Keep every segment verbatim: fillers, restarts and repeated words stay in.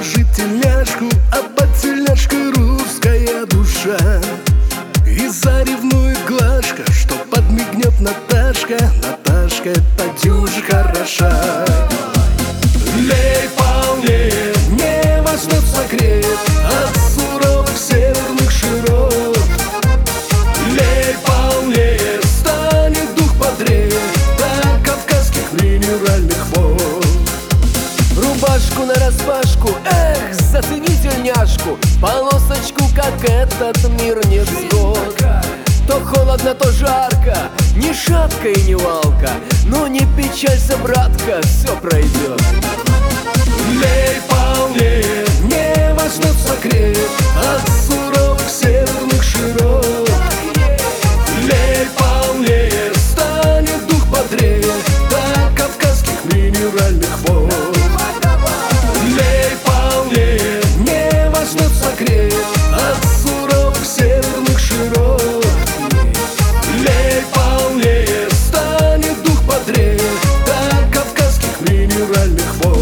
положить тельняшку, а под тельняшкой русская душа. И заревнует Глашка, что подмигнет Наташка. Наташка, эта дюжа хороша. Лей полнее, не возьмет согреет от суровых северных широт. Лей полнее, станет дух бодрее до кавказских минеральных вод. Рубашку нараспашку, эх, зацени тельняшку, полосочку, как этот мир не взгод. То холодно, то жарко, ни шапка и ни валка, но не печалься, братка, все пройдет. Лей полнее, не возьмет согреет от суровых северных широт. Лей полнее, станет дух бодрее до кавказских минеральных вод. Лей полнее, не возьмет согреет от суровых северных широт. Лей полнее, станет дух бодрее до кавказских минеральных вод.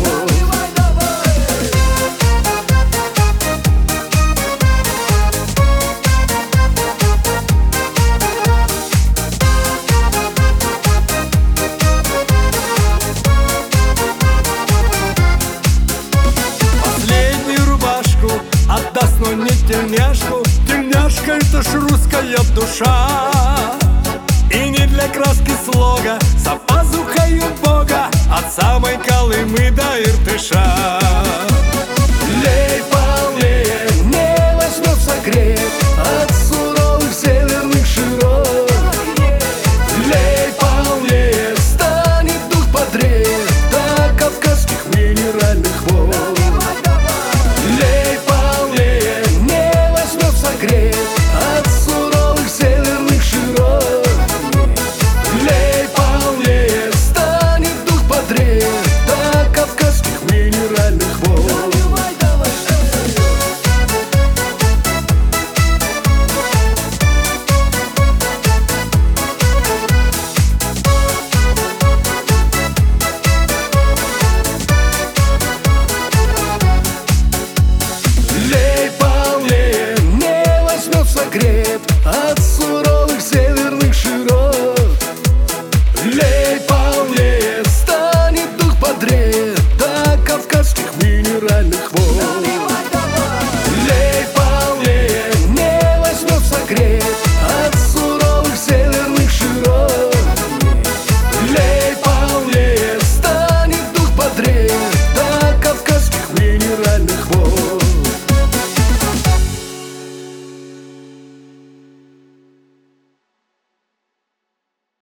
Отдаст, но не тельняшку. Тельняшка — это ж русская душа. И не для краски слога, за пазухою Бога, от самой Колымы до Иртыша. Лей полнее, не возьмет согреет